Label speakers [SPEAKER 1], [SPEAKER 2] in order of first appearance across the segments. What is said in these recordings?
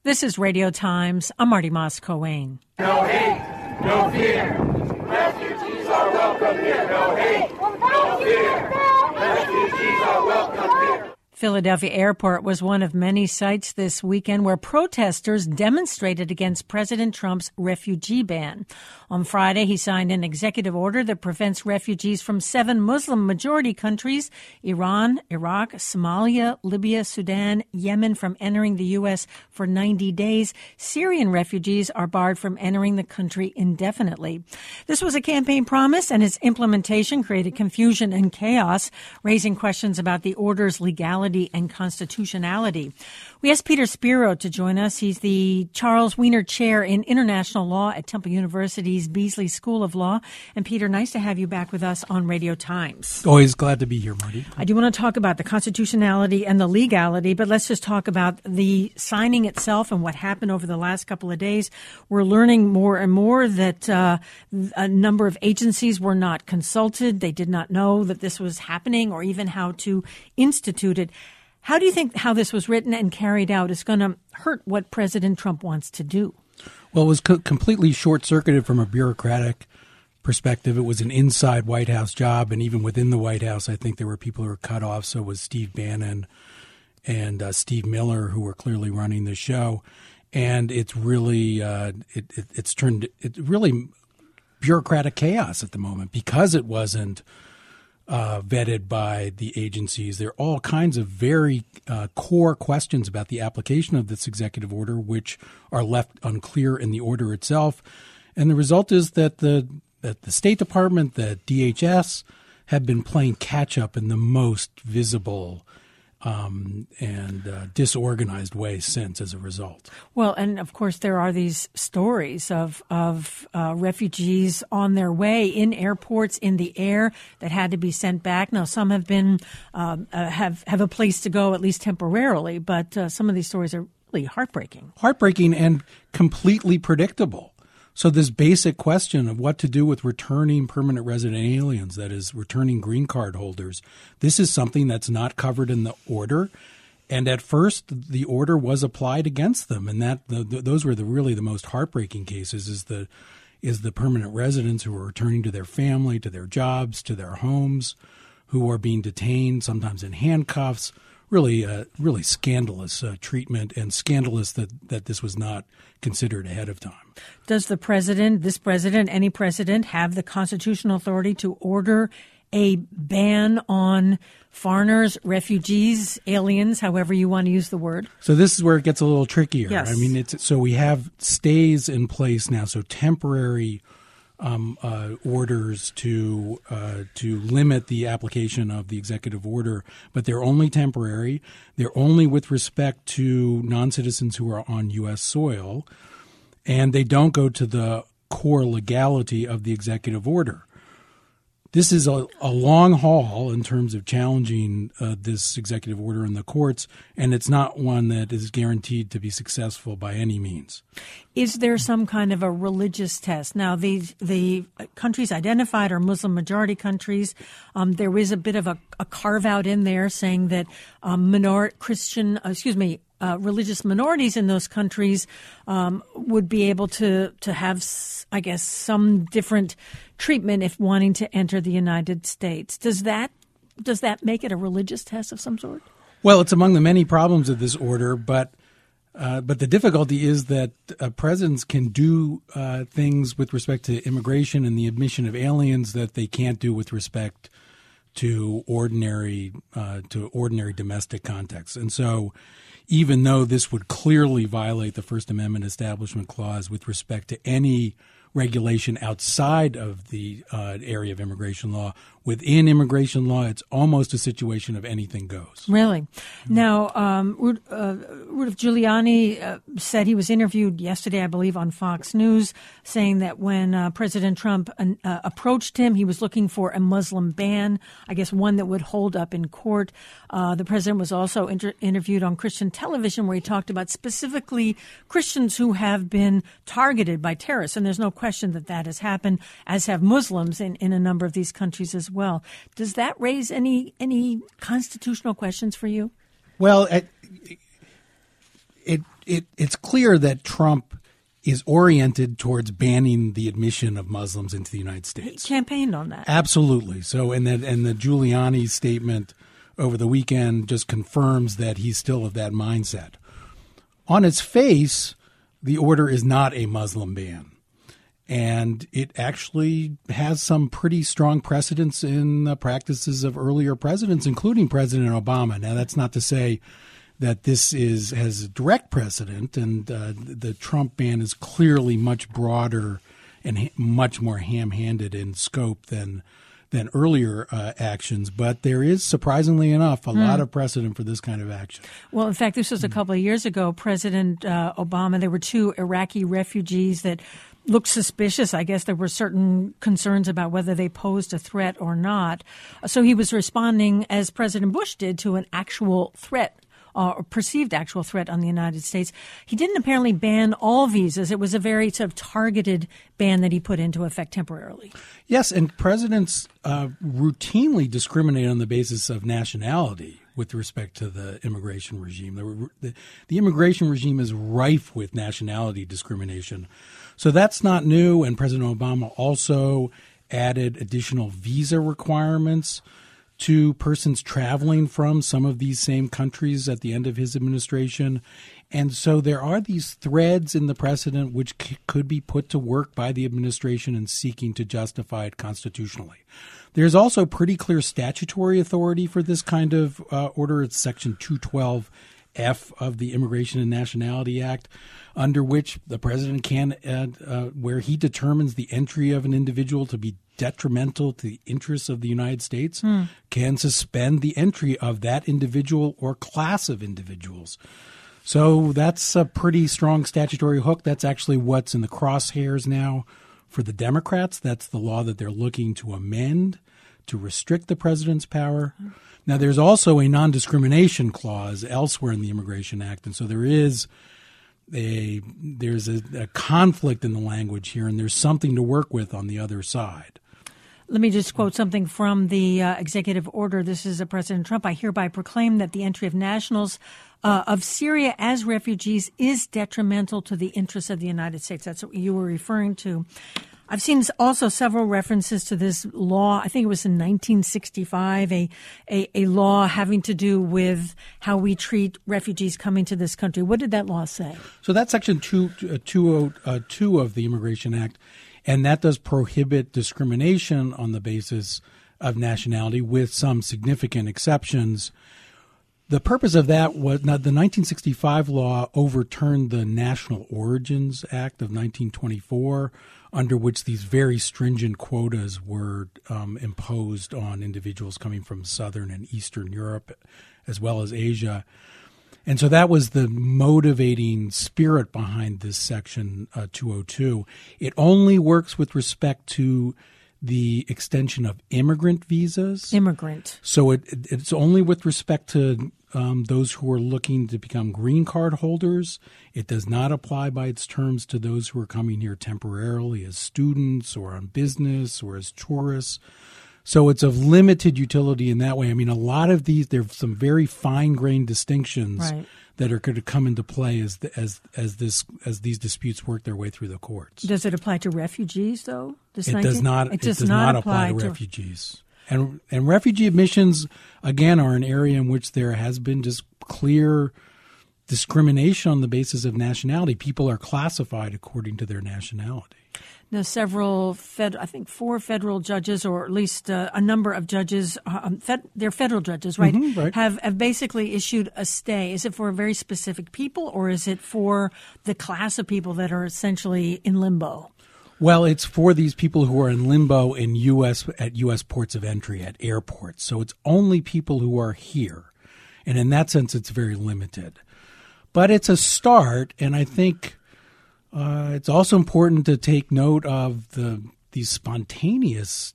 [SPEAKER 1] This is Radio Times. I'm Marty Moss-Coane.
[SPEAKER 2] No hate, no fear. Refugees are welcome here. No hate, no fear. Refugees are welcome here.
[SPEAKER 1] Philadelphia Airport was one of many sites this weekend where protesters demonstrated against President Trump's refugee ban. On Friday, he signed an executive order that prevents refugees from 7 Muslim-majority countries, Iran, Iraq, Somalia, Libya, Sudan, Yemen, from entering the U.S. for 90 days. Syrian refugees are barred from entering the country indefinitely. This was a campaign promise, and its implementation created confusion and chaos, raising questions about the order's legality and constitutionality. We asked Peter Spiro to join us. He's the Charles Wiener Chair in International Law at Temple University's Beasley School of Law. And Peter, nice to have you back with us on Radio Times.
[SPEAKER 3] Always glad to be here, Marty.
[SPEAKER 1] I do want to talk about the constitutionality and the legality, but let's just talk about the signing itself and what happened over the last couple of days. We're learning more and more that a number of agencies were not consulted. They did not know that this was happening or even how to institute it. How do you think how this was written and carried out is going to hurt what President Trump wants to do?
[SPEAKER 3] Well, it was completely short-circuited from a bureaucratic perspective. It was an inside White House job, and even within the White House, I think there were people who were cut off. So was Steve Bannon and Steve Miller, who were clearly running the show. And it's really it's turned really bureaucratic chaos at the moment because it wasn't vetted by the agencies. There are all kinds of very core questions about the application of this executive order, which are left unclear in the order itself. And the result is that the State Department, the DHS, have been playing catch up in the most visible and disorganized way since as a result.
[SPEAKER 1] Well, and of course there are these stories of refugees on their way in airports in the air that had to be sent back. Now, some have been have a place to go at least temporarily, but some of these stories are really heartbreaking.
[SPEAKER 3] Heartbreaking and completely predictable. So this basic question of what to do with returning permanent resident aliens, that is, returning green card holders, this is something that's not covered in the order. And at first, the order was applied against them, and that those were really the most heartbreaking cases. Is the permanent residents who are returning to their family, to their jobs, to their homes, who are being detained, sometimes in handcuffs. Really scandalous treatment, and scandalous that this was not considered ahead of time.
[SPEAKER 1] Does this president, any president, have the constitutional authority to order a ban on foreigners, refugees, aliens, however you want to use the word?
[SPEAKER 3] So this is where it gets a little trickier.
[SPEAKER 1] Yes.
[SPEAKER 3] I mean, so we have stays in place now, so temporary orders to limit the application of the executive order, but they're only temporary. They're only with respect to non-citizens who are on U.S. soil, and they don't go to the core legality of the executive order. This is a long haul in terms of challenging this executive order in the courts, and it's not one that is guaranteed to be successful by any means.
[SPEAKER 1] Is there some kind of a religious test? Now, the countries identified are Muslim-majority countries. There is a bit of a carve-out in there saying that religious minorities in those countries would be able to have, I guess, some different treatment if wanting to enter the United States. Does that make it a religious test of some sort?
[SPEAKER 3] Well, it's among the many problems of this order, but the difficulty is that presidents can do things with respect to immigration and the admission of aliens that they can't do with respect to ordinary domestic contexts. And so even though this would clearly violate the First Amendment Establishment Clause with respect to any regulation outside of the area of immigration law, within immigration law, it's almost a situation of anything goes.
[SPEAKER 1] Really? Now, Rudolph Giuliani said he was interviewed yesterday, I believe, on Fox News, saying that when President Trump approached him, he was looking for a Muslim ban, I guess one that would hold up in court. The president was also interviewed on Christian television where he talked about specifically Christians who have been targeted by terrorists. And there's no question that has happened, as have Muslims in a number of these countries as well. Does that raise any
[SPEAKER 3] it's clear that Trump is oriented towards banning the admission of Muslims into the United States.
[SPEAKER 1] He campaigned on that.
[SPEAKER 3] Absolutely. So, and the Giuliani statement over the weekend just confirms that he's still of that mindset. On its face, the order is not a Muslim ban. And it actually has some pretty strong precedents in the practices of earlier presidents, including President Obama. Now, that's not to say that this has a direct precedent, and the Trump ban is clearly much broader and much more ham-handed in scope than earlier actions. But there is, surprisingly enough, a lot of precedent for this kind of action.
[SPEAKER 1] Well, in fact, this was a couple of years ago. President Obama, there were 2 Iraqi refugees that looked suspicious. I guess there were certain concerns about whether they posed a threat or not. So he was responding, as President Bush did, to an actual threat or perceived actual threat on the United States. He didn't apparently ban all visas. It was a very sort of targeted ban that he put into effect temporarily.
[SPEAKER 3] Yes, and presidents routinely discriminate on the basis of nationality with respect to the immigration regime. The immigration regime is rife with nationality discrimination. So that's not new, and President Obama also added additional visa requirements to persons traveling from some of these same countries at the end of his administration. And so there are these threads in the precedent which could be put to work by the administration in seeking to justify it constitutionally. There's also pretty clear statutory authority for this kind of order. It's Section 212F of the Immigration and Nationality Act, under which the president can, where he determines the entry of an individual to be detrimental to the interests of the United States, can suspend the entry of that individual or class of individuals. So that's a pretty strong statutory hook. That's actually what's in the crosshairs now for the Democrats. That's the law that they're looking to amend to restrict the president's power. Now, there's also a non-discrimination clause elsewhere in the Immigration Act, and so there's a conflict in the language here, and there's something to work with on the other side.
[SPEAKER 1] Let me just quote something from the executive order. This is President Trump. I hereby proclaim that the entry of nationals of Syria as refugees is detrimental to the interests of the United States. That's what you were referring to. I've seen also several references to this law. I think it was in 1965, a law having to do with how we treat refugees coming to this country. What did that law say?
[SPEAKER 3] So that's Section 202 of the Immigration Act, and that does prohibit discrimination on the basis of nationality with some significant exceptions. The purpose of that was the 1965 law overturned the National Origins Act of 1924, under which these very stringent quotas were imposed on individuals coming from Southern and Eastern Europe, as well as Asia. And so that was the motivating spirit behind this Section 202. It only works with respect to the extension of immigrant visas.
[SPEAKER 1] Immigrant.
[SPEAKER 3] So it's only with respect to those who are looking to become green card holders. It does not apply by its terms to those who are coming here temporarily as students or on business or as tourists. So it's of limited utility in that way. I mean, a lot of these, there's some very fine-grained distinctions that are going to come into play as these disputes work their way through the courts.
[SPEAKER 1] Does it apply to refugees, though?
[SPEAKER 3] It does not apply to refugees. And refugee admissions, again, are an area in which there has been just clear discrimination on the basis of nationality. People are classified according to their nationality.
[SPEAKER 1] Now, I think 4 federal judges, or at least a number of judges, they're federal judges, right?
[SPEAKER 3] Mm-hmm, right.
[SPEAKER 1] Have basically issued a stay. Is it for very specific people, or is it for the class of people that are essentially in limbo?
[SPEAKER 3] Well, it's for these people who are in limbo at U.S. ports of entry, at airports. So it's only people who are here. And in that sense, it's very limited. But it's a start, and I think it's also important to take note of these spontaneous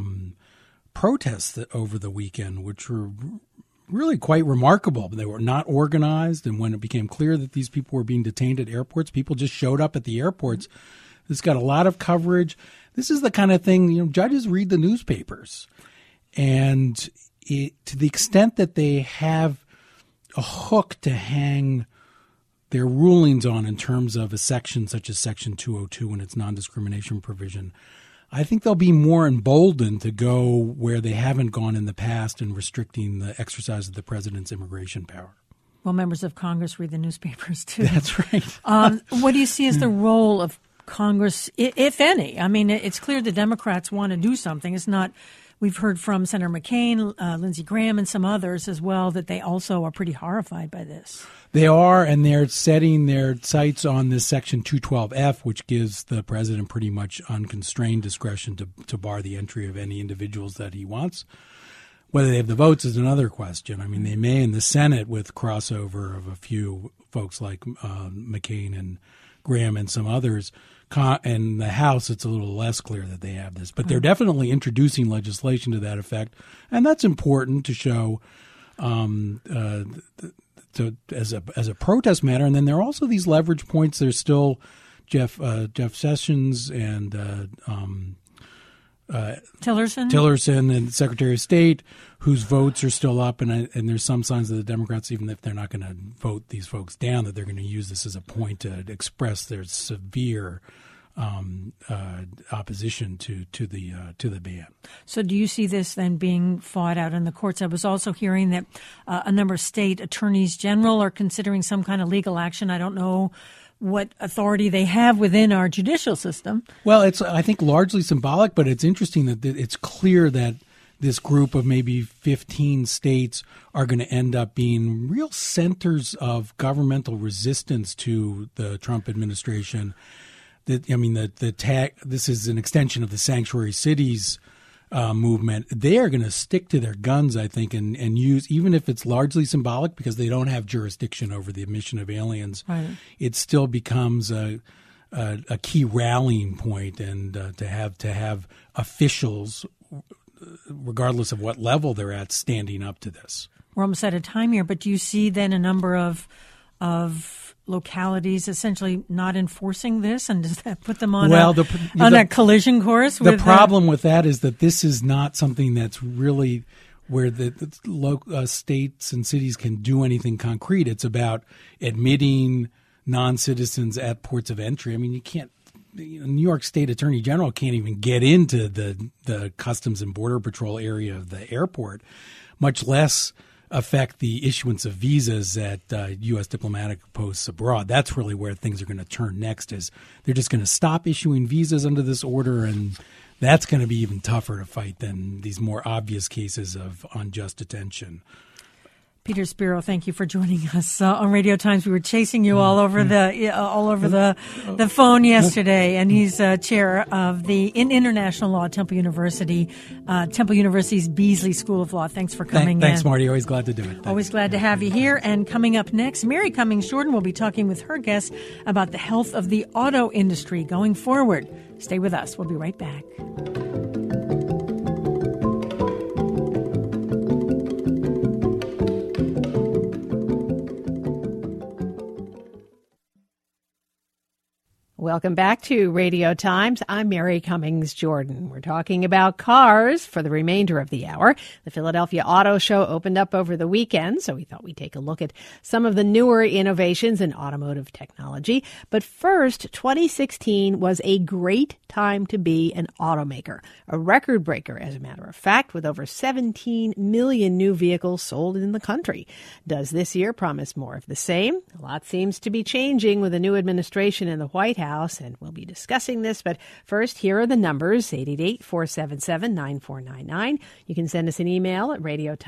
[SPEAKER 3] protests over the weekend, which were really quite remarkable. They were not organized, and when it became clear that these people were being detained at airports, people just showed up at the airports. This got a lot of coverage. This is the kind of thing, judges read the newspapers. And to the extent that they have a hook to hang their rulings on in terms of a section such as Section 202 and its non-discrimination provision, I think they'll be more emboldened to go where they haven't gone in the past in restricting the exercise of the president's immigration power.
[SPEAKER 1] Well, members of Congress read the newspapers, too.
[SPEAKER 3] That's right.
[SPEAKER 1] What do you see as the role of Congress, if any? I mean, it's clear the Democrats want to do something. It's not. We've heard from Senator McCain, Lindsey Graham, and some others as well that they also are pretty horrified by this.
[SPEAKER 3] They are, and they're setting their sights on this Section 212F, which gives the president pretty much unconstrained discretion to bar the entry of any individuals that he wants. Whether they have the votes is another question. I mean, they may in the Senate with crossover of a few folks like McCain and Graham and some others. In the House, it's a little less clear that they have this. But they're definitely introducing legislation to that effect, and that's important to show as a protest matter. And then there are also these leverage points. There's still Jeff Sessions and Tillerson and Secretary of State, whose votes are still up, and there's some signs that the Democrats, even if they're not going to vote these folks down, that they're going to use this as a point to express their severe opposition to the ban. So
[SPEAKER 1] do you see this then being fought out in the courts? I was also hearing that a number of state attorneys general are considering some kind of legal action. I don't know what authority they have within our judicial system.
[SPEAKER 3] Well, it's, I think, largely symbolic, but it's interesting that it's clear that this group of maybe 15 states are going to end up being real centers of governmental resistance to the Trump administration. This is an extension of the sanctuary cities movement. They are going to stick to their guns, I think, and use, even if it's largely symbolic because they don't have jurisdiction over the admission of aliens, right. It still becomes a key rallying point, and to have officials, regardless of what level they're at, standing up to this.
[SPEAKER 1] We're almost out of time here, but do you see then a number of localities essentially not enforcing this, and does that put them on a collision course?
[SPEAKER 3] The problem with that is that this is not something that's really where the local states and cities can do anything concrete. It's about admitting non-citizens at ports of entry. I mean, you can't. New York State Attorney General can't even get into the Customs and Border Patrol area of the airport, much less affect the issuance of visas at U.S. diplomatic posts abroad. That's really where things are going to turn next, is they're just going to stop issuing visas under this order, and that's going to be even tougher to fight than these more obvious cases of unjust detention.
[SPEAKER 1] Peter Spiro, thank you for joining us on Radio Times. We were chasing you all over the phone yesterday, and he's chair of the International Law at Temple University's Beasley School of Law. Thanks for coming in.
[SPEAKER 3] Thanks, Marty. Always glad to do it. Thanks.
[SPEAKER 1] Always glad to have you here. And coming up next, Mary Cummings Jordan will be talking with her guests about the health of the auto industry going forward. Stay with us. We'll be right back. Welcome back to Radio Times. I'm Mary Cummings Jordan. We're talking about cars for the remainder of the hour. The Philadelphia Auto Show opened up over the weekend, so we thought we'd take a look at some of the newer innovations in automotive technology. But first, 2016 was a great time to be an automaker, a record breaker, as a matter of fact, with over 17 million new vehicles sold in the country. Does this year promise more of the same? A lot seems to be changing with a new administration in the White House, and we'll be discussing this. But first, here are the numbers, 888-477-9499. You can send us an email at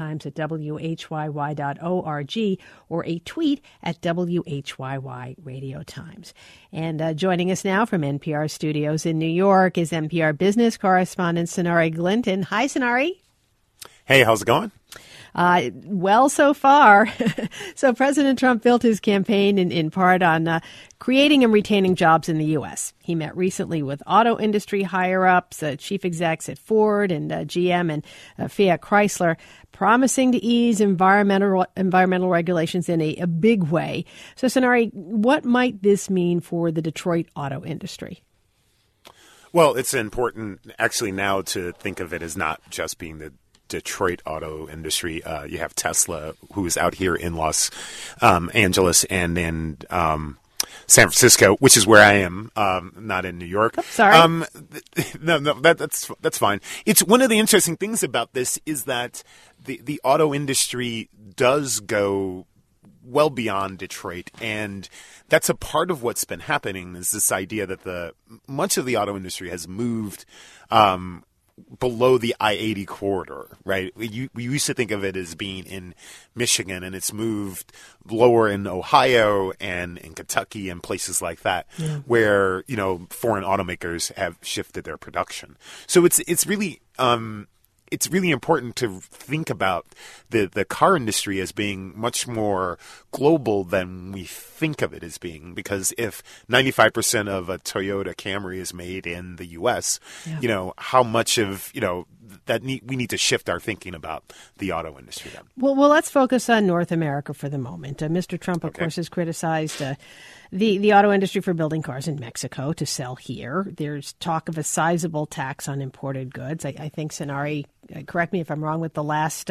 [SPEAKER 1] radiotimes@whyy.org or a tweet at WHYY Radio Times. And joining us now from NPR studios in New York is NPR business correspondent Sonari Glinton. Hi, Sonari.
[SPEAKER 4] Hey, how's it going?
[SPEAKER 1] Well, so far. So President Trump built his campaign in part on creating and retaining jobs in the U.S. He met recently with auto industry higher-ups, chief execs at Ford and GM and Fiat Chrysler, promising to ease environmental regulations in a big way. So, Sonari, what might this mean for the Detroit auto industry?
[SPEAKER 4] Well, it's important actually now to think of it as not just being the Detroit auto industry. You have Tesla, who is out here in Los Angeles and in San Francisco, which is where I am, not in New York.
[SPEAKER 5] Oops, sorry.
[SPEAKER 4] No, that's fine. It's one of the interesting things about this is that the auto industry does go well beyond Detroit, and that's a part of what's been happening is this idea that much of the auto industry has moved below the I-80 corridor, right? We used to think of it as being in Michigan, and it's moved lower in Ohio and in Kentucky and places like that, where, you know, foreign automakers have shifted their production. So it's really important to think about the car industry as being much more global than we think of it as being, because if 95% of a Toyota Camry is made in the U.S., you know, how much of, you know, we need to shift our thinking about the auto industry then.
[SPEAKER 5] Well, let's focus on North America for the moment. Mr. Trump, of course, has criticized the auto industry for building cars in Mexico to sell here. There's talk of a sizable tax on imported goods. I think Sonari, correct me if I'm wrong, with the last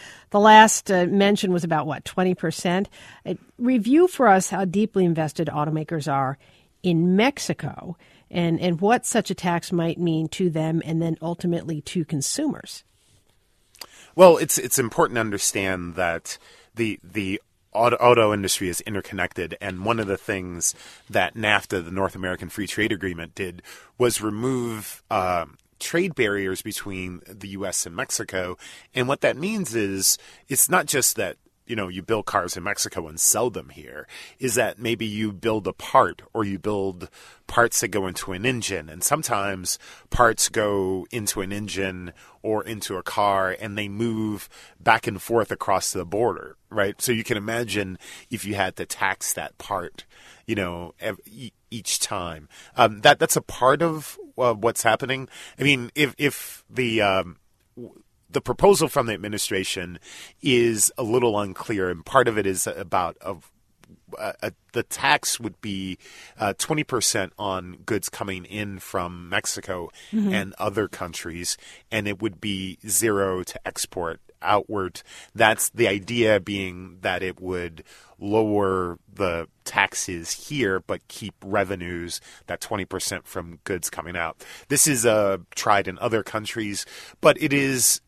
[SPEAKER 5] mention was about, 20%? Review for us how deeply invested automakers are in Mexico and what such a tax might mean to them and then ultimately to consumers.
[SPEAKER 4] Well, it's important to understand that the auto industry is interconnected, and one of the things that NAFTA, the North American Free Trade Agreement, did was remove trade barriers between the U.S. and Mexico. And what that means is it's not just that, you know, you build cars in Mexico and sell them here, is that maybe you build a part or you build parts that go into an engine. And sometimes parts go into an engine or into a car and they move back and forth across the border, right? So you can imagine if you had to tax that part, you know, each time. That's a part of what's happening. I mean, if the proposal from the administration is a little unclear, and part of it is about the tax would be 20% on goods coming in from Mexico and other countries, and it would be 0 to export outward. That's the idea, being that it would lower the taxes here but keep revenues, that 20% from goods coming out. This is tried in other countries, but it is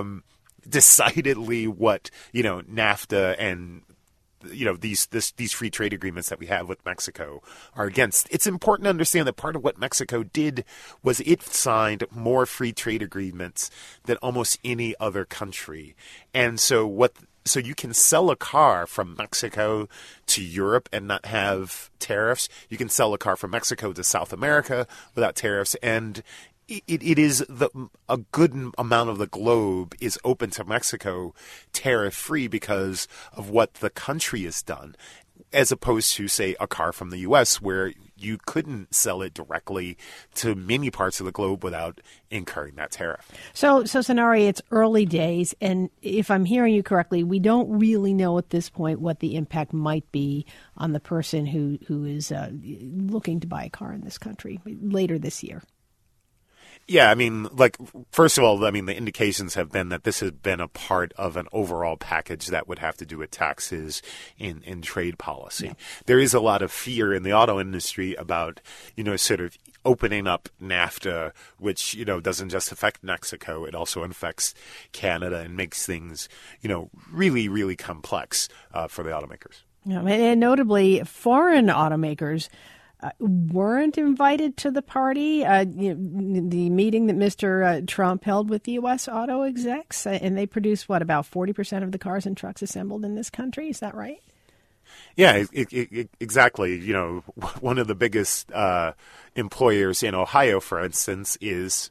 [SPEAKER 4] decidedly what, you know, NAFTA and, you know, these free trade agreements that we have with Mexico are against. It's important to understand that part of what Mexico did was it signed more free trade agreements than almost any other country. And so you can sell a car from Mexico to Europe and not have tariffs. You can sell a car from Mexico to South America without tariffs. And it is a good amount of the globe is open to Mexico tariff-free because of what the country has done, as opposed to, say, a car from the U.S. where you couldn't sell it directly to many parts of the globe without incurring that tariff.
[SPEAKER 5] So Sonari, it's early days, and if I'm hearing you correctly, we don't really know at this point what the impact might be on the person who is looking to buy a car in this country later this year.
[SPEAKER 4] Yeah, I mean, like, first of all, I mean, the indications have been that this has been a part of an overall package that would have to do with taxes in trade policy. Yeah. There is a lot of fear in the auto industry about, you know, sort of opening up NAFTA, which, you know, doesn't just affect Mexico. It also affects Canada and makes things, you know, really, really complex for the automakers.
[SPEAKER 5] Yeah, and notably, foreign automakers weren't invited to the party, the meeting that Mr. Trump held with the U.S. auto execs, and they produced, about 40% of the cars and trucks assembled in this country? Is that right?
[SPEAKER 4] Yeah, exactly. You know, one of the biggest employers in Ohio, for instance, is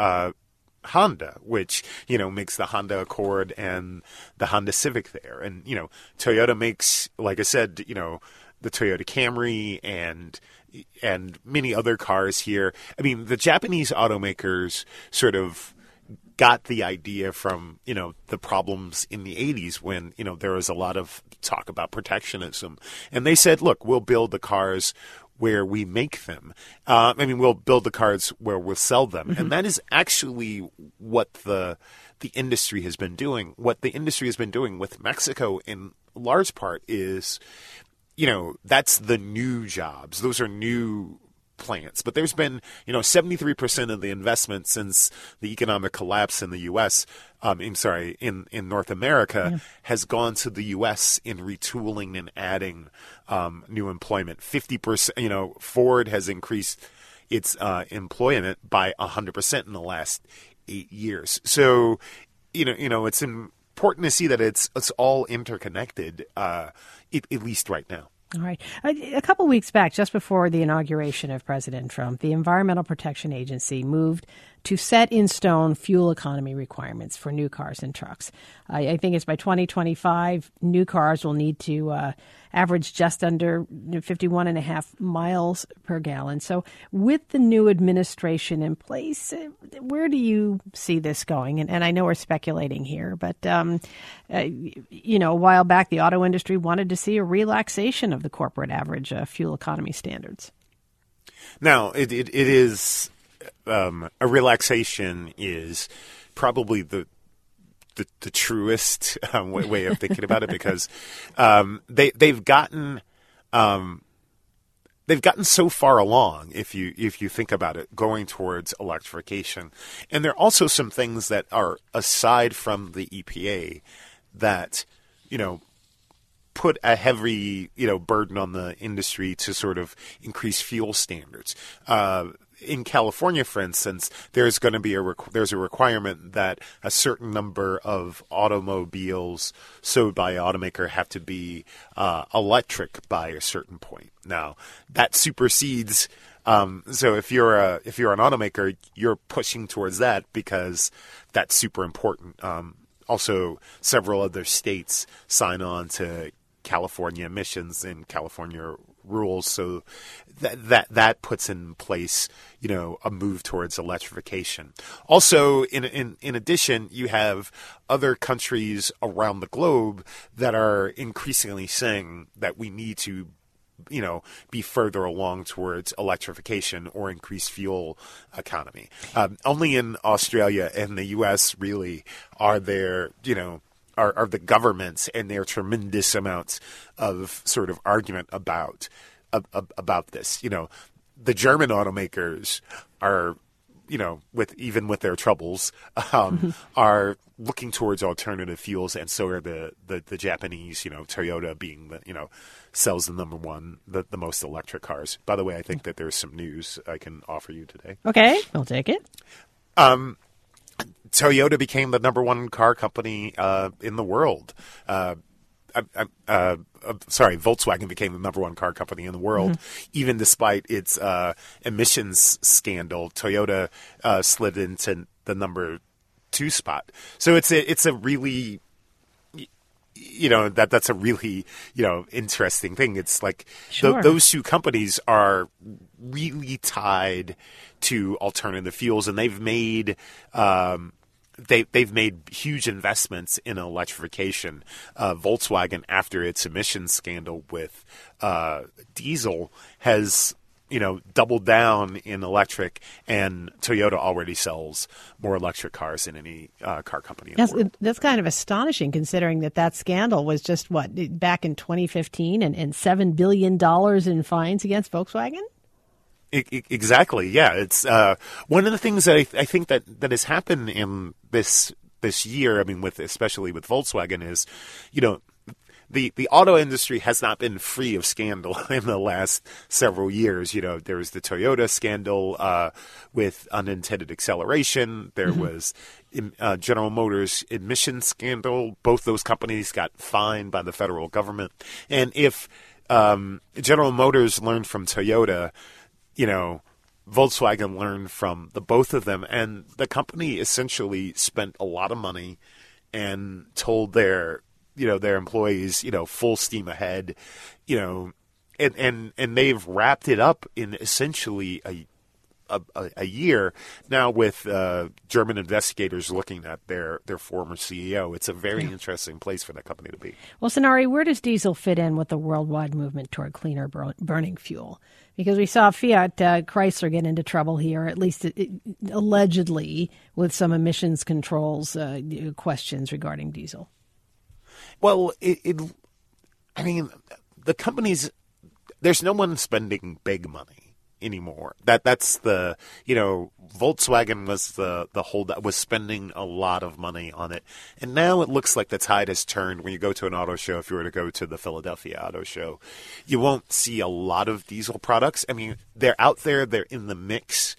[SPEAKER 4] Honda, which, you know, makes the Honda Accord and the Honda Civic there. And, you know, Toyota makes, like I said, you know, the Toyota Camry and many other cars here. I mean, the Japanese automakers sort of got the idea from, you know, the problems in the 80s when, you know, there was a lot of talk about protectionism. And they said, look, we'll build the cars where we make them. We'll build the cars where we'll sell them. And that is actually what the industry has been doing. What the industry has been doing with Mexico in large part is, that's the new jobs. Those are new plants. But there's been, 73% of the investment since the economic collapse in the U.S., in North America, has gone to the U.S. in retooling and adding new employment. 50%, Ford has increased its employment by 100% in the last 8 years. So, it's important to see that it's all interconnected, at least right now.
[SPEAKER 5] All right. A couple weeks back, just before the inauguration of President Trump, the Environmental Protection Agency moved to set in stone fuel economy requirements for new cars and trucks. I think it's by 2025, new cars will need to average just under 51.5 miles per gallon. So with the new administration in place, where do you see this going? And I know we're speculating here, but, a while back, the auto industry wanted to see a relaxation of the corporate average fuel economy standards.
[SPEAKER 4] Now, it is... a relaxation is probably the truest way of thinking about it, because they've gotten so far along, if you think about it, going towards electrification. And there are also some things that are aside from the EPA that put a heavy burden on the industry to sort of increase fuel standards. In California, for instance, there's going to be there's a requirement that a certain number of automobiles sold by an automaker have to be electric by a certain point. Now, that supersedes. So if you're an automaker, you're pushing towards that because that's super important. Also, several other states sign on to California emissions and California rules, so that puts in place, a move towards electrification. Also, in addition, you have other countries around the globe that are increasingly saying that we need to, be further along towards electrification or increase fuel economy. Only in Australia and the U.S. really are there, are the governments and their tremendous amounts of sort of argument about this. The German automakers are, with their troubles, are looking towards alternative fuels, and so are the Japanese. Toyota being the sells the most electric cars. By the way, I think that there's some news I can offer you today.
[SPEAKER 5] Okay, I'll take it.
[SPEAKER 4] Toyota became the number one car company in the world. Volkswagen became the number one car company in the world, even despite its emissions scandal. Toyota slid into the number 2 spot. So it's a really, that's a really, interesting thing. It's like those two companies are really tied to alternative fuels, and they've made they've made huge investments in electrification. Volkswagen, after its emissions scandal with diesel, has doubled down in electric, and Toyota already sells more electric cars than any car company in the world.
[SPEAKER 5] That's kind of astonishing, considering that scandal was just, back in 2015 and $7 billion in fines against Volkswagen?
[SPEAKER 4] Exactly. Yeah. It's one of the things that I think that has happened in this year, especially with Volkswagen, is, the auto industry has not been free of scandal in the last several years. There was the Toyota scandal with unintended acceleration. There was General Motors emissions scandal. Both those companies got fined by the federal government. And if General Motors learned from Toyota, Volkswagen learned from the both of them, and the company essentially spent a lot of money and told their employees, full steam ahead, and they've wrapped it up in essentially a year. Now with German investigators looking at their former CEO, it's a very interesting place for that company to be.
[SPEAKER 5] Well, Sonari, where does diesel fit in with the worldwide movement toward cleaner burning fuel? Because we saw Fiat Chrysler get into trouble here, at least allegedly, with some emissions controls questions regarding diesel.
[SPEAKER 4] Well, I mean, the companies, there's no one spending big money anymore. That's the, Volkswagen was the whole that was spending a lot of money on it. And now it looks like the tide has turned. When you go to an auto show, if you were to go to the Philadelphia Auto Show, you won't see a lot of diesel products. I mean, they're out there, they're in the mix.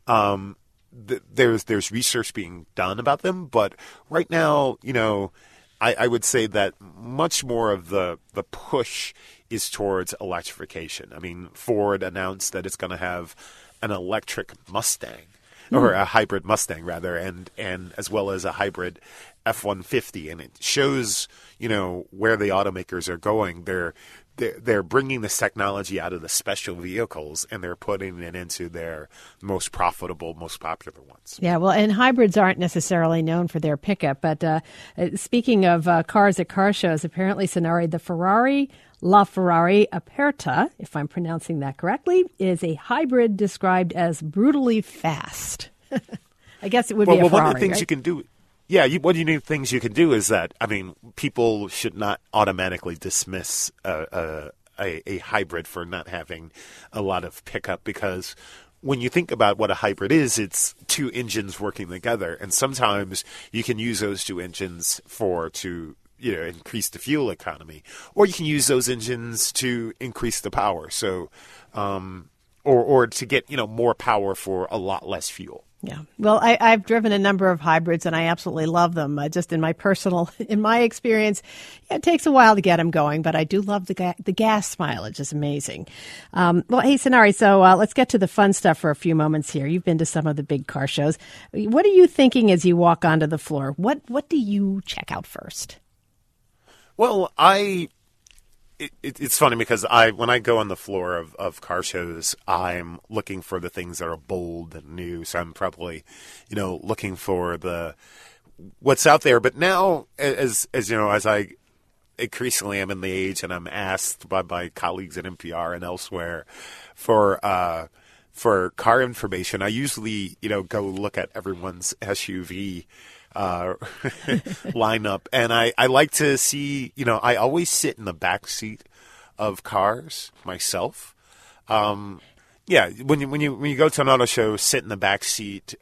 [SPEAKER 4] There's research being done about them, but right now, I would say that much more of the push is towards electrification. I mean, Ford announced that it's going to have an electric Mustang, or a hybrid Mustang rather, and as well as a hybrid F-150, and it shows where the automakers are going. They're bringing this technology out of the special vehicles and they're putting it into their most profitable, most popular ones.
[SPEAKER 5] Yeah, well, and hybrids aren't necessarily known for their pickup. But speaking of cars at car shows, apparently, Sonari, the LaFerrari Aperta, if I'm pronouncing that correctly, is a hybrid described as brutally fast. I guess it would be a Ferrari,
[SPEAKER 4] one of the things
[SPEAKER 5] right?
[SPEAKER 4] you can do. Yeah, one of the things you can do is that, I mean, people should not automatically dismiss a hybrid for not having a lot of pickup, because when you think about what a hybrid is, it's two engines working together. And sometimes you can use those two engines to increase the fuel economy, or you can use those engines to increase the power. So, or to get, more power for a lot less fuel.
[SPEAKER 5] Yeah. Well, I've driven a number of hybrids and I absolutely love them. Just in my experience, it takes a while to get them going, but I do love the gas mileage. It's amazing. Well, hey, Sonari, so let's get to the fun stuff for a few moments here. You've been to some of the big car shows. What are you thinking as you walk onto the floor? What do you check out first?
[SPEAKER 4] Well, it's funny because when I go on the floor of car shows, I'm looking for the things that are bold and new. So I'm probably, looking for what's out there. But now, as I increasingly am in the age, and I'm asked by my colleagues at NPR and elsewhere for car information, I usually, go look at everyone's SUV lineup, and I like to see, I always sit in the back seat of cars myself. When you go to an auto show, sit in the back seat,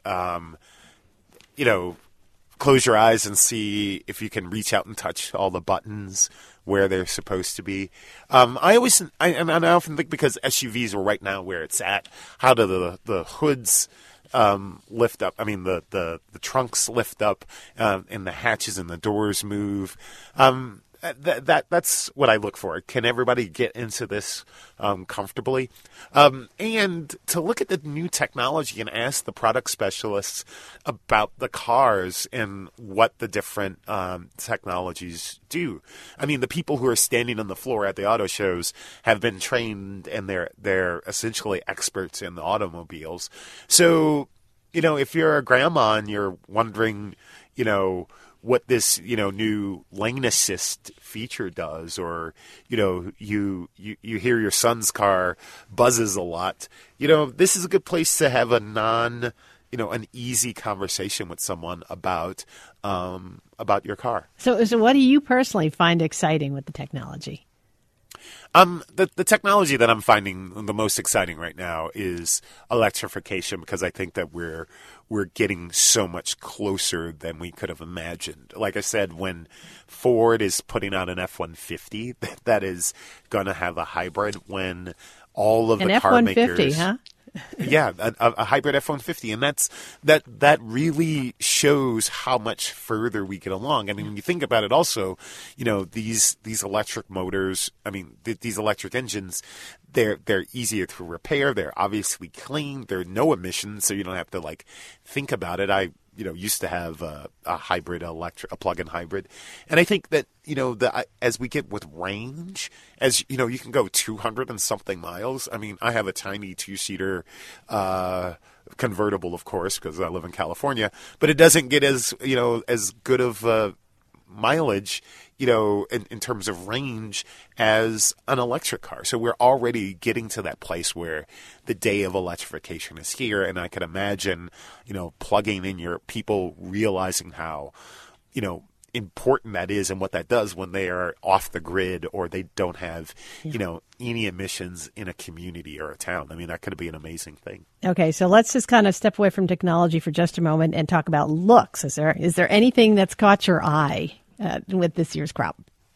[SPEAKER 4] close your eyes and see if you can reach out and touch all the buttons where they're supposed to be. I often think, because SUVs are right now where it's at, how do the hoods lift up? I mean, the trunks lift up, and the hatches and the doors move. That's what I look for. Can everybody get into this comfortably? And to look at the new technology and ask the product specialists about the cars and what the different technologies do. I mean, the people who are standing on the floor at the auto shows have been trained, and they're essentially experts in the automobiles. So, if you're a grandma and you're wondering, what this, new lane assist feature does, or, you hear your son's car buzzes a lot, this is a good place to have an easy conversation with someone about your car.
[SPEAKER 5] So what do you personally find exciting with the technology?
[SPEAKER 4] The technology that I'm finding the most exciting right now is electrification, because I think that we're getting so much closer than we could have imagined. Like I said, when Ford is putting out an F-150 that is going to have a hybrid, when all of the car makers...
[SPEAKER 5] An F-150, huh?
[SPEAKER 4] Yeah, a hybrid F-150, and that really shows how much further we get along. I mean, when you think about it, also, these electric motors, I mean, these electric engines, they're easier to repair. They're obviously clean. There are no emissions, so you don't have to think about it. I used to have a hybrid a plug-in hybrid. And I think that, as we get with range, as you can go 200 and something miles. I mean, I have a tiny 2-seater convertible, of course, because I live in California, but it doesn't get as good of mileage, in terms of range as an electric car. So we're already getting to that place where the day of electrification is here. And I can imagine, plugging in your people realizing how, important that is and what that does when they are off the grid or they don't have, any emissions in a community or a town. I mean, that could be an amazing thing.
[SPEAKER 5] Okay, so let's just kind of step away from technology for just a moment and talk about looks. Is there anything that's caught your eye with this year's crop?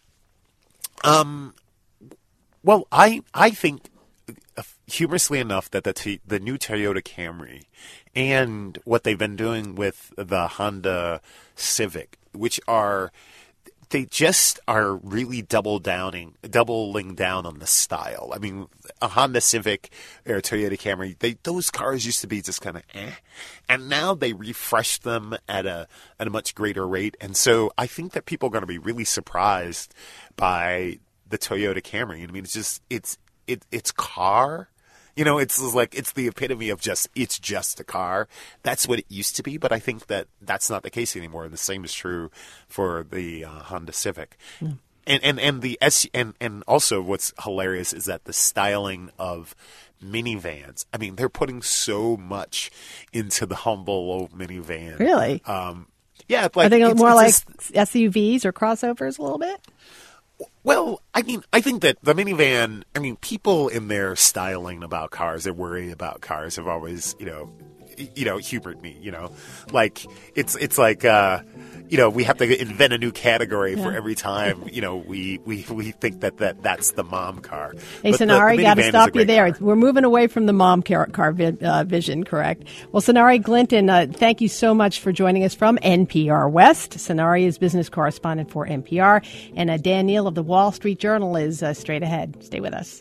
[SPEAKER 4] Well, I think, humorously enough, that the new Toyota Camry and what they've been doing with the Honda Civic, which they just are really doubling down on the style. I mean, a Honda Civic or a Toyota Camry, those cars used to be just kind of and now they refresh them at a much greater rate. And so I think that people are going to be really surprised by the Toyota Camry. I mean, it's car. It's the epitome of it's just a car. That's what it used to be, but I think that that's not the case anymore. And the same is true for the Honda Civic. Mm. And also what's hilarious is that the styling of minivans. I mean, they're putting so much into the humble old minivan.
[SPEAKER 5] Really?
[SPEAKER 4] Yeah.
[SPEAKER 5] Are they more like SUVs or crossovers a little bit?
[SPEAKER 4] Well, I mean, I think that the minivan, people in their styling about cars, their worry about cars have always, humored me, like it's like, we have to invent a new category for every time, we think that's the mom car.
[SPEAKER 5] Hey, Sonari, got to stop you there. Car. We're moving away from the mom car vision, correct? Well, Sonari Glinton, thank you so much for joining us from NPR West. Sonari is business correspondent for NPR, and Dan Neal of the Wall Street Journal is straight ahead. Stay with us.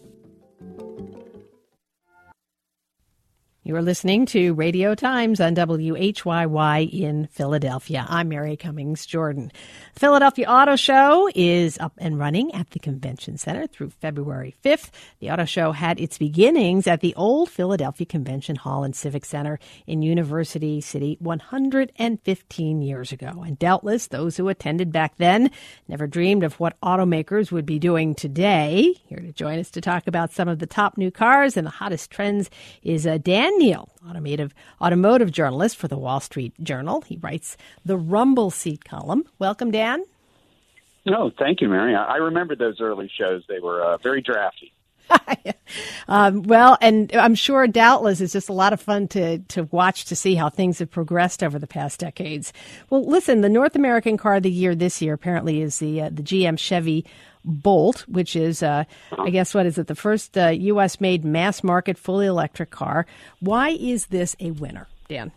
[SPEAKER 5] You are listening to Radio Times on WHYY in Philadelphia. I'm Mary Cummings Jordan. The Philadelphia Auto Show is up and running at the Convention Center through February 5th. The Auto Show had its beginnings at the old Philadelphia Convention Hall and Civic Center in University City 115 years ago. And doubtless those who attended back then never dreamed of what automakers would be doing today. Here to join us to talk about some of the top new cars and the hottest trends is Dan Neal, automotive journalist for the Wall Street Journal. He writes the Rumble Seat column. Welcome, Dan.
[SPEAKER 6] No, thank you, Mary. I remember those early shows. They were very drafty.
[SPEAKER 5] Well, and I'm sure doubtless it's just a lot of fun to watch to see how things have progressed over the past decades. Well, listen, the North American car of the year this year apparently is the GM Chevy Bolt, which is, I guess, the first U.S.-made mass-market fully electric car. Why is this a winner, Dan?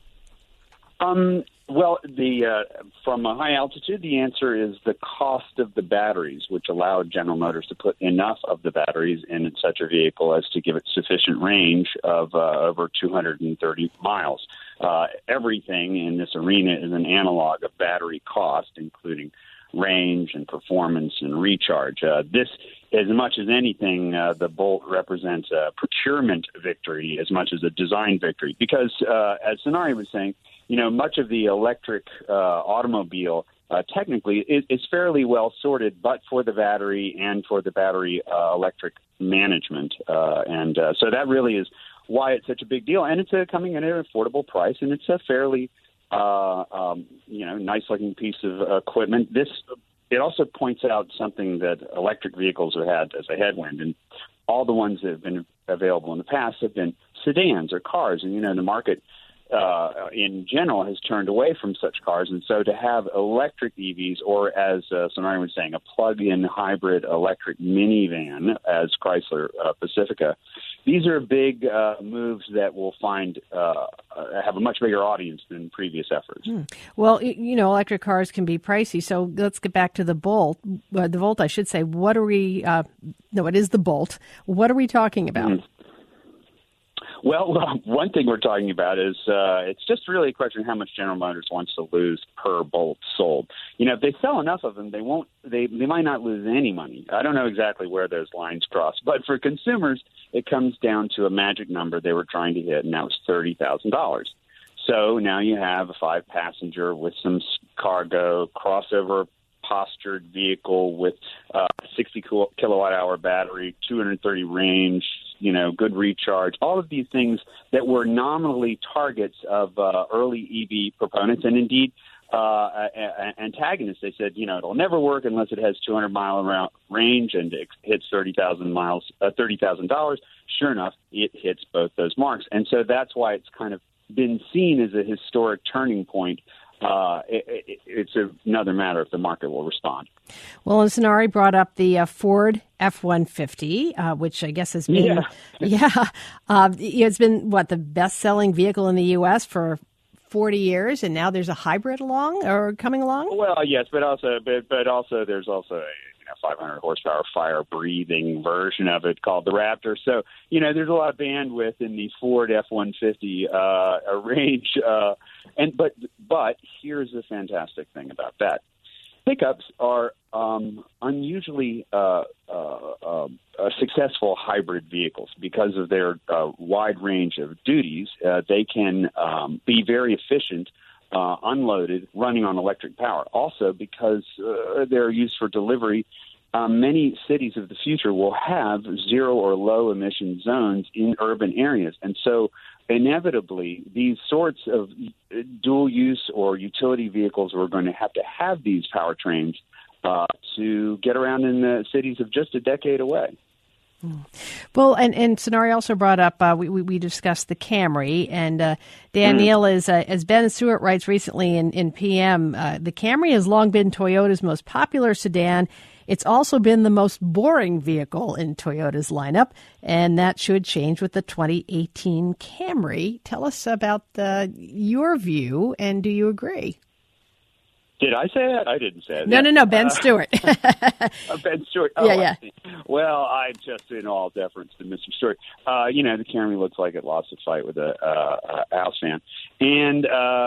[SPEAKER 6] Well, from a high altitude, the answer is the cost of the batteries, which allowed General Motors to put enough of the batteries in such a vehicle as to give it sufficient range of over 230 miles. Everything in this arena is an analog of battery cost, including range and performance and recharge. This, as much as anything, the Bolt represents a procurement victory as much as a design victory. Because, as Sonari was saying, much of the electric automobile technically is fairly well sorted, but for the battery and for the battery electric management. And so that really is why it's such a big deal. And it's coming in at an affordable price, and it's a fairly nice-looking piece of equipment. It also points out something that electric vehicles have had as a headwind, and all the ones that have been available in the past have been sedans or cars. And, the market in general has turned away from such cars. And so to have electric EVs, or as Sonari was saying, a plug-in hybrid electric minivan as Chrysler Pacifica, these are big moves that will have a much bigger audience than previous efforts.
[SPEAKER 5] Well, electric cars can be pricey. So let's get back to the Bolt. The Volt, I should say. What are we? No, it is the Bolt. What are we talking about?
[SPEAKER 6] Well, one thing we're talking about is it's just really a question of how much General Motors wants to lose per Bolt sold. If they sell enough of them, they won't. They might not lose any money. I don't know exactly where those lines cross, but for consumers, it comes down to a magic number they were trying to hit, and that was $30,000. So now you have a 5-passenger with some cargo, crossover postured vehicle with 60 kilowatt-hour battery, 230 range, good recharge, all of these things that were nominally targets of early EV proponents and indeed antagonists. They said, it'll never work unless it has 200-mile range and it hits $30,000. Sure enough, it hits both those marks. And so that's why it's kind of been seen as a historic turning point. It's another matter if the market will respond.
[SPEAKER 5] Well, and Sonari brought up the Ford F-150, which I guess has been, it's been, the best-selling vehicle in the U.S. for 40 years, and now there's a hybrid coming along?
[SPEAKER 6] Well, yes, but also there's also a 500 horsepower fire-breathing version of it called the Raptor. So, there's a lot of bandwidth in the Ford F-150 range. But here's the fantastic thing about that. Pickups are unusually successful hybrid vehicles because of their wide range of duties. They can be very efficient unloaded, running on electric power. Also, because they're used for delivery, many cities of the future will have zero or low emission zones in urban areas. And so inevitably, these sorts of dual use or utility vehicles are going to have these powertrains to get around in the cities of just a decade away.
[SPEAKER 5] Well, and Sonari also brought up, we discussed the Camry, and Dan Neal is, as Ben Stewart writes recently in PM, the Camry has long been Toyota's most popular sedan. It's also been the most boring vehicle in Toyota's lineup, and that should change with the 2018 Camry. Tell us about your view, and do you agree?
[SPEAKER 6] Did I say that? I didn't say that.
[SPEAKER 5] No, Ben Stewart.
[SPEAKER 6] Ben Stewart. Oh,
[SPEAKER 5] yeah.
[SPEAKER 6] Well, I just, in all deference to Mr. Stewart, the Camry looks like it lost a fight with a House fan. And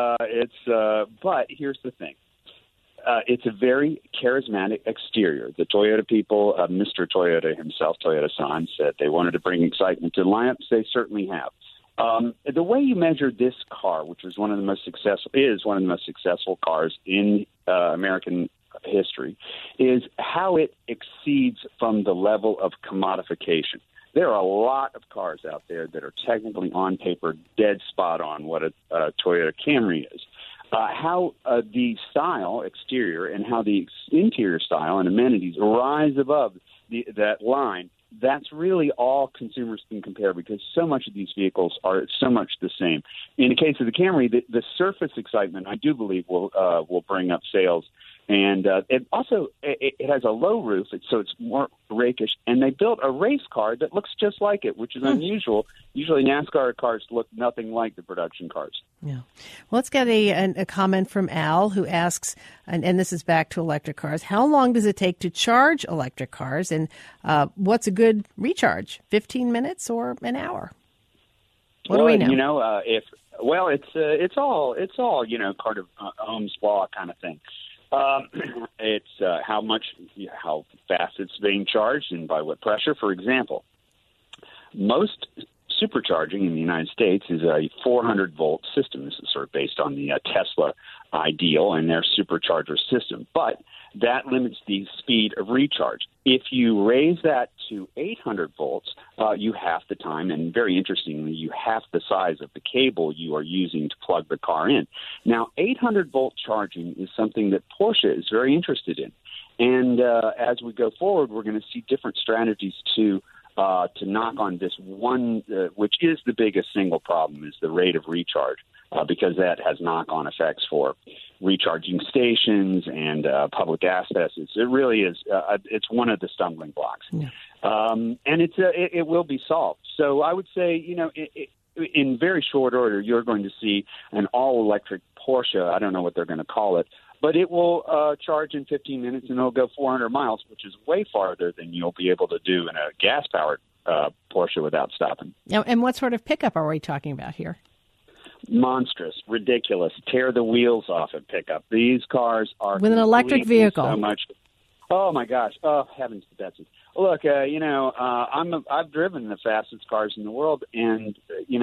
[SPEAKER 6] but here's the thing. It's a very charismatic exterior. The Toyota people, Mr. Toyota himself, Toyota-san, said they wanted to bring excitement to the lineups. They certainly have. The way you measure this car, which is one of the most successful cars in American history, is how it exceeds from the level of commodification. There are a lot of cars out there that are technically on paper dead spot on what a Toyota Camry is. How the style, exterior, and how the interior style and amenities rise above that line, that's really all consumers can compare because so much of these vehicles are so much the same. In the case of the Camry, the surface excitement, I do believe, will bring up sales. And it also it has a low roof, so it's more rakish. And they built a race car that looks just like it, which is unusual. Usually NASCAR cars look nothing like the production cars.
[SPEAKER 5] Yeah. Well, let's get a comment from Al, who asks, and this is back to electric cars, how long does it take to charge electric cars? And what's a good recharge, 15 minutes or an hour? What do we know?
[SPEAKER 6] It's all kind of Ohm's law kind of thing. It's how fast it's being charged and by what pressure. For example, most supercharging in the United States is a 400-volt system. This is sort of based on the Tesla Ideal and their supercharger system. But that limits the speed of recharge. If you raise that to 800 volts, you half the time, and very interestingly, you half the size of the cable you are using to plug the car in. Now, 800-volt charging is something that Porsche is very interested in. And as we go forward, we're going to see different strategies to knock on this one, which is the biggest single problem, is the rate of recharge, because that has knock-on effects for recharging stations and public access. It really is. It's one of the stumbling blocks, and it will be solved. So I would say, in very short order, you're going to see an all-electric Porsche. I don't know what they're going to call it, but it will charge in 15 minutes and it'll go 400 miles, which is way farther than you'll be able to do in a gas-powered Porsche without stopping.
[SPEAKER 5] Now, and what sort of pickup are we talking about here?
[SPEAKER 6] Monstrous, ridiculous, tear the wheels off a pickup. These cars are
[SPEAKER 5] with an electric vehicle.
[SPEAKER 6] So much. Oh my gosh! Oh heavens to Betsy! Look, I've driven the fastest cars in the world, and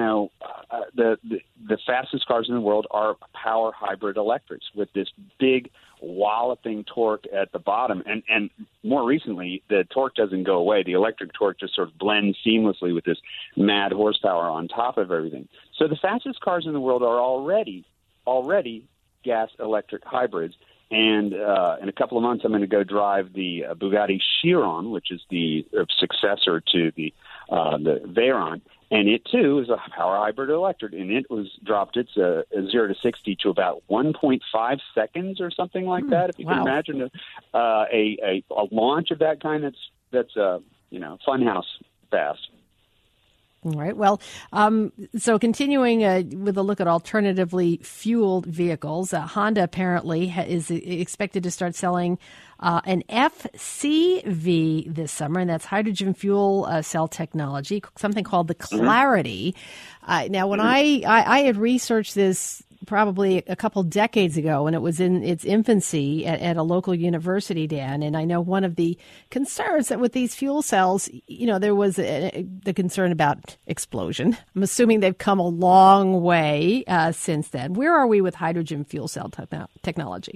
[SPEAKER 6] the fastest cars in the world are power hybrid electrics with this big walloping torque at the bottom. And more recently, the torque doesn't go away. The electric torque just sort of blends seamlessly with this mad horsepower on top of everything. So the fastest cars in the world are already gas electric hybrids. And in a couple of months, I'm going to go drive the Bugatti Chiron, which is the successor to the Veyron. And it, too, is a power hybrid electric. And it dropped its 0 to 60 to about 1.5 seconds or something like that. If you can imagine a launch of that kind, that's funhouse fast.
[SPEAKER 5] All right. Well, so continuing with a look at alternatively fueled vehicles, Honda apparently is expected to start selling an FCV this summer, and that's hydrogen fuel cell technology, something called the Clarity. Now, when I had researched this probably a couple decades ago when it was in its infancy at a local university, Dan. And I know one of the concerns that with these fuel cells, there was the concern about explosion. I'm assuming they've come a long way since then. Where are we with hydrogen fuel cell technology?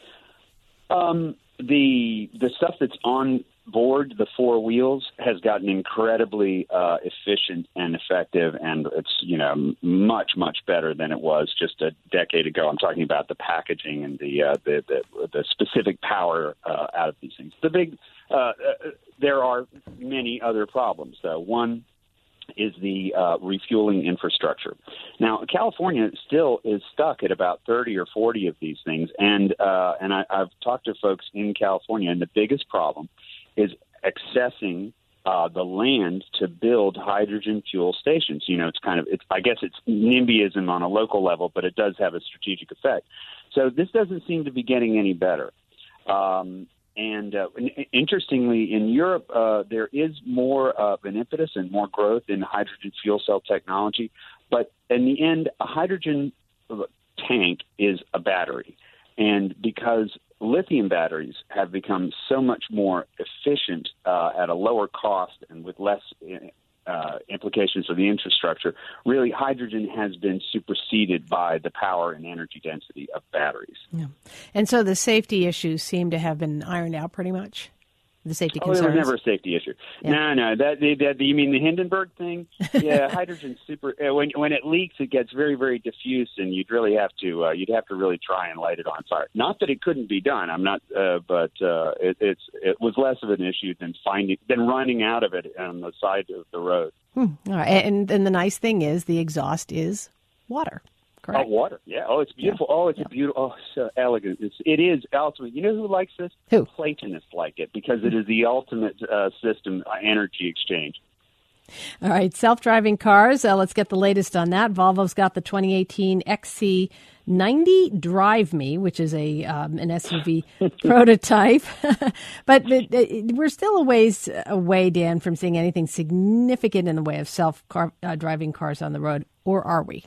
[SPEAKER 6] The stuff that's on board the four wheels has gotten incredibly efficient and effective, and it's much better than it was just a decade ago. I'm talking about the packaging and the specific power out of these things. There are many other problems though. One is the refueling infrastructure. Now, California still is stuck at about 30 or 40 of these things, and I've talked to folks in California, and the biggest problem is accessing the land to build hydrogen fuel stations. I guess it's NIMBYism on a local level, but it does have a strategic effect. So this doesn't seem to be getting any better. Interestingly, in Europe, there is more of an impetus and more growth in hydrogen fuel cell technology. But in the end, a hydrogen tank is a battery. And because lithium batteries have become so much more efficient at a lower cost and with less implications for the infrastructure, really hydrogen has been superseded by the power and energy density of batteries.
[SPEAKER 5] Yeah. And so the safety issues seem to have been ironed out pretty much? The safety concerns?
[SPEAKER 6] There was never a safety issue. Yeah. No. That you mean the Hindenburg thing? Yeah, hydrogen's super. When it leaks, it gets very, very diffuse, and you'd really have to really try and light it on fire. Not that it couldn't be done. I'm not, but it was less of an issue than running out of it on the side of the road.
[SPEAKER 5] All right. And the nice thing is the exhaust is water. Correct.
[SPEAKER 6] Oh, water. Yeah. Oh, it's beautiful. Yeah. Oh, it's a beautiful. Oh, so elegant. It is ultimate. You know who likes this?
[SPEAKER 5] Who?
[SPEAKER 6] Platonists like it because it is the ultimate system energy exchange.
[SPEAKER 5] All right. Self-driving cars. Let's get the latest on that. Volvo's got the 2018 XC90 Drive Me, which is an SUV prototype. But we're still a ways away, Dan, from seeing anything significant in the way of self-driving cars on the road, or are we?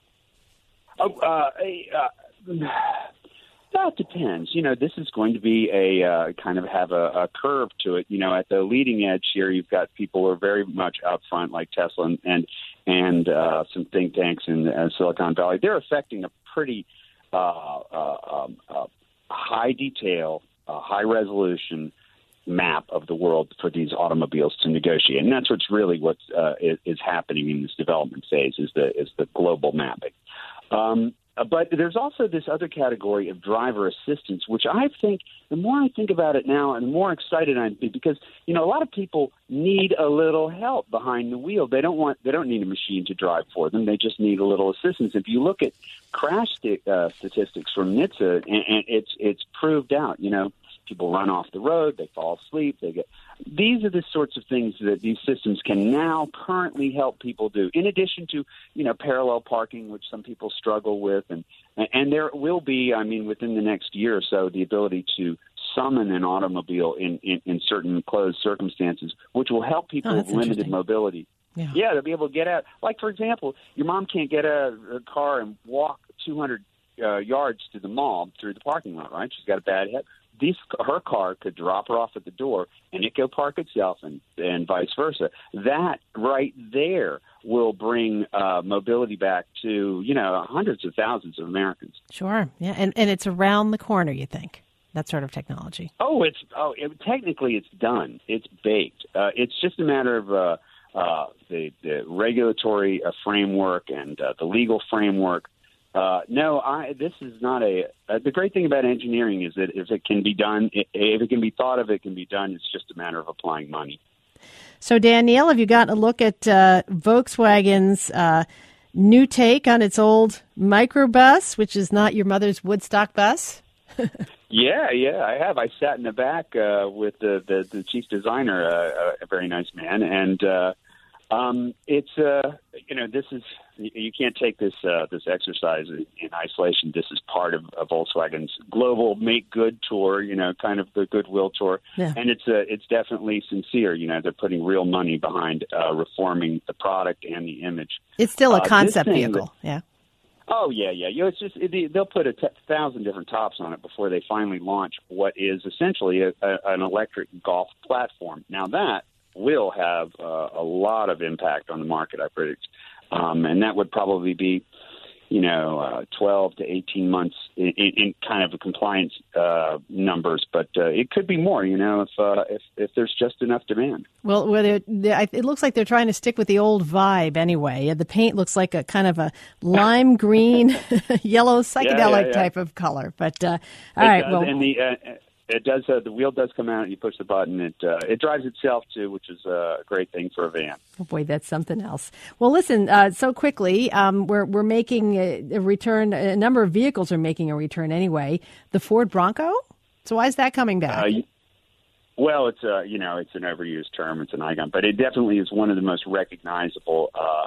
[SPEAKER 6] That depends. This is going to be a kind of have a curve to it. At the leading edge here, you've got people who are very much out front, like Tesla and some think tanks in Silicon Valley. They're affecting a pretty high detail, high resolution map of the world for these automobiles to negotiate, and that's what is happening in this development phase is the global mapping. But there's also this other category of driver assistance, which I think the more I think about it now and the more excited I'd be because, a lot of people need a little help behind the wheel. They don't need a machine to drive for them. They just need a little assistance. If you look at crash statistics from NHTSA, and it's proved out, people run off the road, they fall asleep, these are the sorts of things that these systems can now currently help people do, in addition to, parallel parking, which some people struggle with. And there will be, within the next year or so, the ability to summon an automobile in certain closed circumstances, which will help people with limited mobility. Yeah, they'll be able to get out. Like, for example, your mom can't get out of her car and walk 200 yards to the mall through the parking lot, right? She's got a bad hip. Her car could drop her off at the door, and it go park itself, and vice versa. That right there will bring mobility back to, hundreds of thousands of Americans.
[SPEAKER 5] Sure, yeah, and it's around the corner, you think, that sort of technology?
[SPEAKER 6] Technically it's done. It's baked. It's just a matter of the regulatory framework and the legal framework. This is not the great thing about engineering is that if it can be done, if it can be thought of, it can be done. It's just a matter of applying money.
[SPEAKER 5] So, Danielle, have you gotten a look at Volkswagen's new take on its old microbus, which is not your mother's Woodstock bus?
[SPEAKER 6] Yeah, I have. I sat in the back with the chief designer, a very nice man, and it's this is, you can't take this exercise in isolation. This is part of Volkswagen's global Make Good tour, kind of the goodwill tour, and it's definitely sincere. They're putting real money behind reforming the product and the image.
[SPEAKER 5] It's still a concept vehicle, yeah.
[SPEAKER 6] Oh, yeah. It's just they'll put 1,000 different tops on it before they finally launch what is essentially an electric golf platform. Now, that will have a lot of impact on the market, I predict. And that would probably be, 12 to 18 months in kind of a compliance numbers. But it could be more, if there's just enough demand.
[SPEAKER 5] Well, it looks like they're trying to stick with the old vibe anyway. The paint looks like a kind of a lime green, yellow psychedelic type of color. But all right, well. And
[SPEAKER 6] it does. The wheel does come out, and you push the button. It drives itself too, which is a great thing for a van.
[SPEAKER 5] Oh boy, that's something else. Well, listen. So quickly, we're making a return. A number of vehicles are making a return anyway. The Ford Bronco. So why is that coming back?
[SPEAKER 6] Well, it's it's an overused term. It's an icon, but it definitely is one of the most recognizable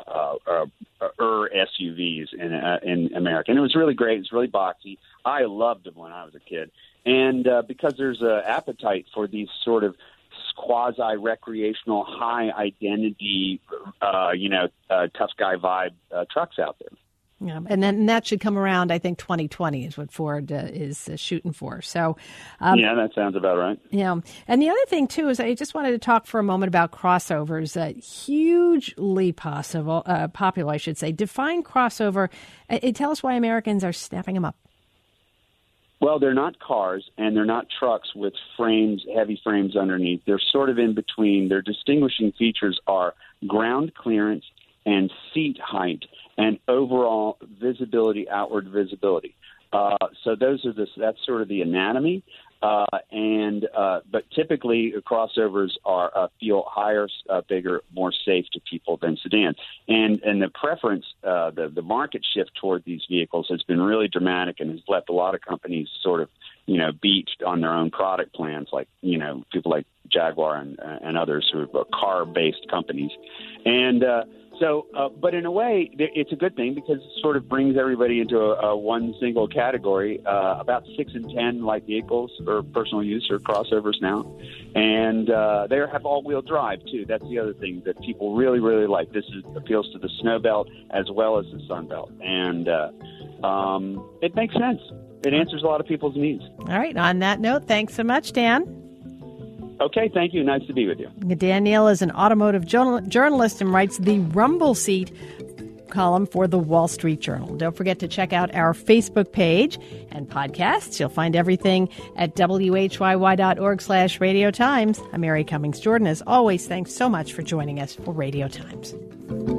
[SPEAKER 6] SUVs in America. And it was really great. It was really boxy. I loved it when I was a kid. And because there's an appetite for these sort of quasi-recreational, high-identity, tough guy vibe trucks out there.
[SPEAKER 5] Yeah, and that should come around, I think, 2020 is what Ford is shooting for. So,
[SPEAKER 6] that sounds about right.
[SPEAKER 5] Yeah. And the other thing, too, is I just wanted to talk for a moment about crossovers. Hugely popular, I should say. Define crossover. Tell us why Americans are snapping them up.
[SPEAKER 6] Well, they're not cars, and they're not trucks with heavy frames underneath. They're sort of in between. Their distinguishing features are ground clearance and seat height and overall visibility, outward visibility. So that's sort of the anatomy. But typically crossovers feel higher, bigger, more safe to people than sedans. And the preference, the market shift toward these vehicles has been really dramatic and has left a lot of companies sort of, beached on their own product plans, like, people like Jaguar and others who are car-based companies. And but in a way, it's a good thing because it sort of brings everybody into a one single category. About 6 in 10 light vehicles for personal use are crossovers now. And they have all-wheel drive, too. That's the other thing that people really, really like. This appeals to the snow belt as well as the sun belt. And it makes sense. It answers a lot of people's needs.
[SPEAKER 5] All right. On that note, thanks so much, Dan.
[SPEAKER 6] Okay, thank you. Nice to be with you.
[SPEAKER 5] Dan Neal is an automotive journalist and writes the Rumble Seat column for the Wall Street Journal. Don't forget to check out our Facebook page and podcasts. You'll find everything at whyy.org/Radio Times. I'm Mary Cummings Jordan. As always, thanks so much for joining us for Radio Times.